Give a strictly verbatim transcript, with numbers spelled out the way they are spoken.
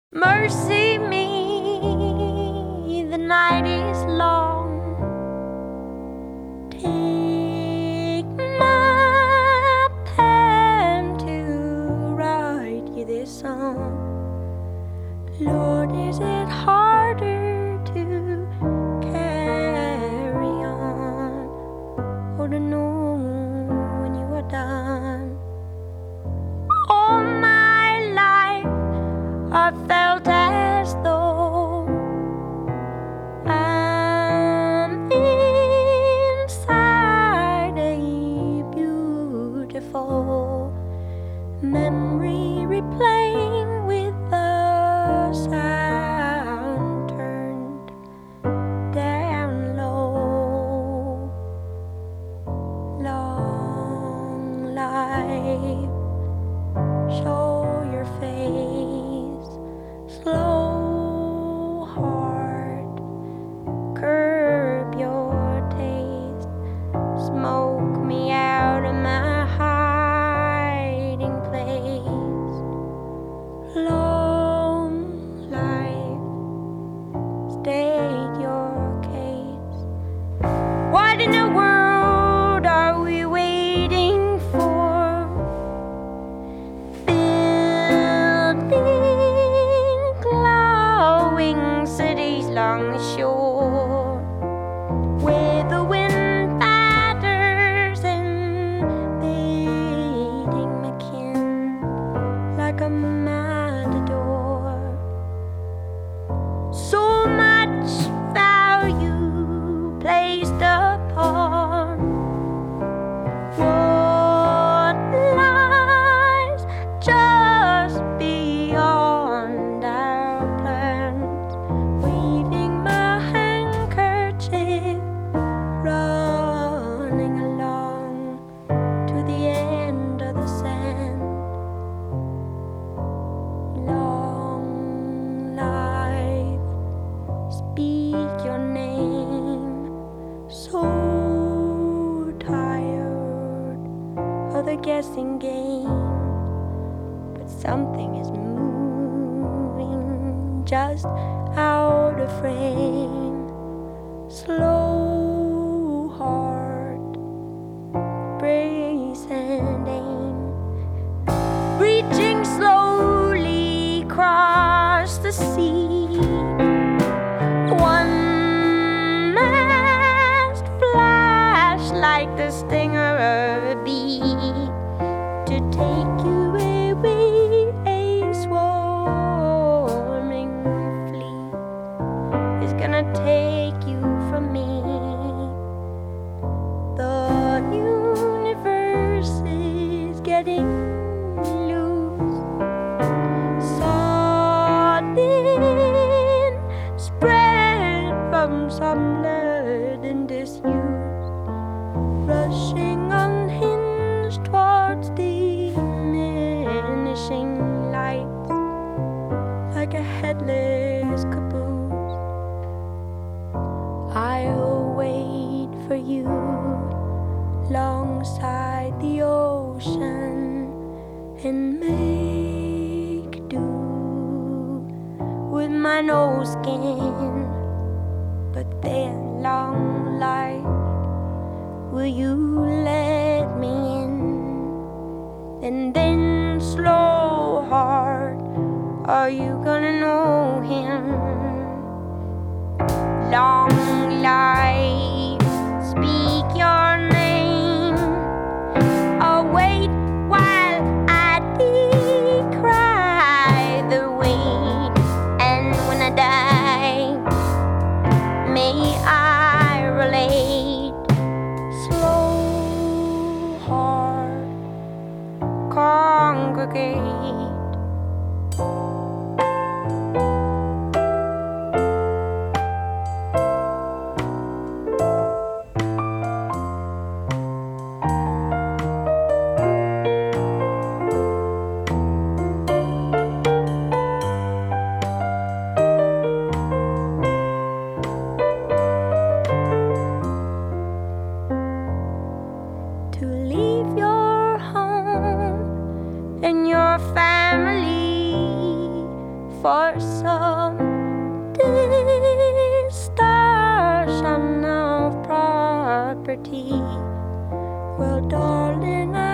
Mercy me, the night is long. Take my pen to write you this song. Lord, is it harder to carry on, or to know when you are done? All my life I felt as though I'm inside a beautiful memory, replaying with the sound turned down low. Long life, show your face, slow heart, curb your taste, smoke me out of my hiding place. Long life, state your case. What in the world are we waiting for? Building glowing cities along the shore, where the wind batters invading my kin like a matador. So much value placed upon what lies just beyond our plans, waving my handkerchief, running along to the end of the sand. Long life, speak your name. So tired of the guessing game, but something is moving just out of frame. Slow heart, brace and aim, reaching slowly across the sea. One mast flash like the stinger of a bee to take you away. A swarming fleet is gonna take you from me. The universe is getting loose, sudden spread from some leaden disuse, rushing unhinged towards diminishing lights like a headless caboose. I'll wait for you alongside the ocean and make do with my no skin. But then, long life, will you let me in? And then, slow heart, are you gonna know him? Long life, speak your name. I'll wait while I decry the weight, and when I die, may I relate. Slow heart, congregate. for some distortion of property. Well, darling, I